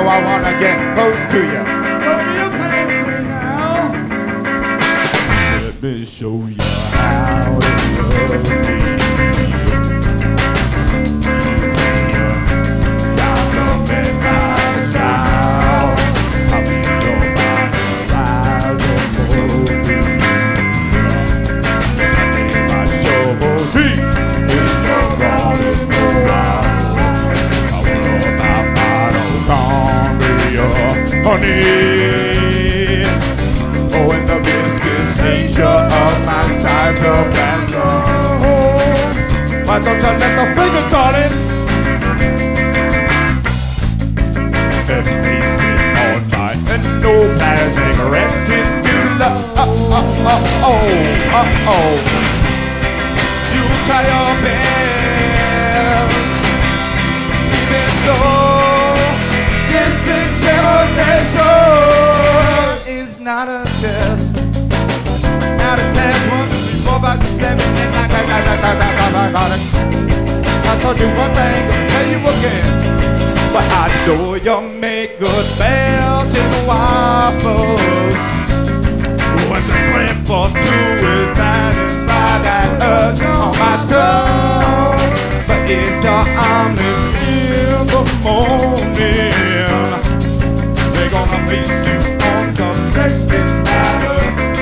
I wanna get close to you. Don't be a pansy now. Let me show you how to love me. Got them in my style. I'll be your horizon for me. My shovel teeth in your garden around. I want my mitochondria, honey. Oh, and the viscous nature of my cytoplasm. Why don't you let the finger, darling? And they sit on my endoplasmic reticula. You try your best, even though this examination is not a test. Not a test. 1, 2, 3, 4, 5, 6, 7, 8, 9, 10, 11, 12. I told you once, I ain't gonna tell you again. But I know you make good Belgian waffles. When the cramp for two is satisfied that urge on my tongue. But it's your arms in the morning. They're gonna place you on the breakfast ladder.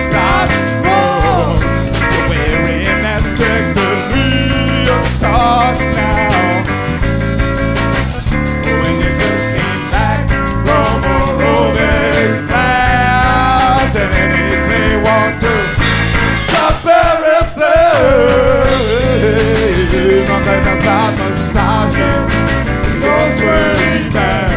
You're wearing that sexy talk now. When you just came back from aerobics class, and it makes me want to drop everything. I'm gonna start massaging your sweaty back.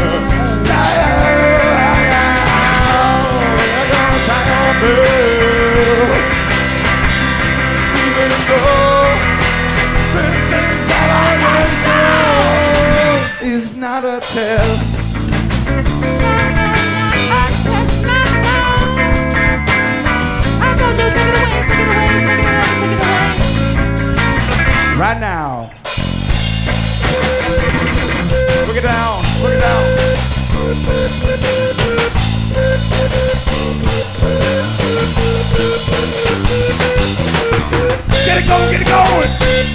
You're gonna try your best, even though this examination is not a test. Right now. Look it down, look it down. Get it going, get it going.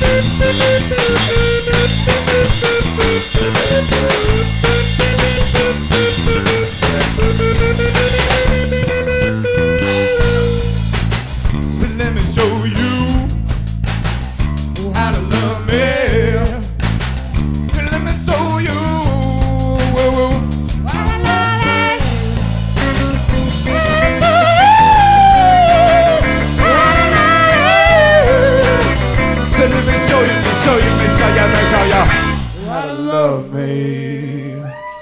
So let me show you how to love me. Let me show you how to love me. So let me show you how to love me.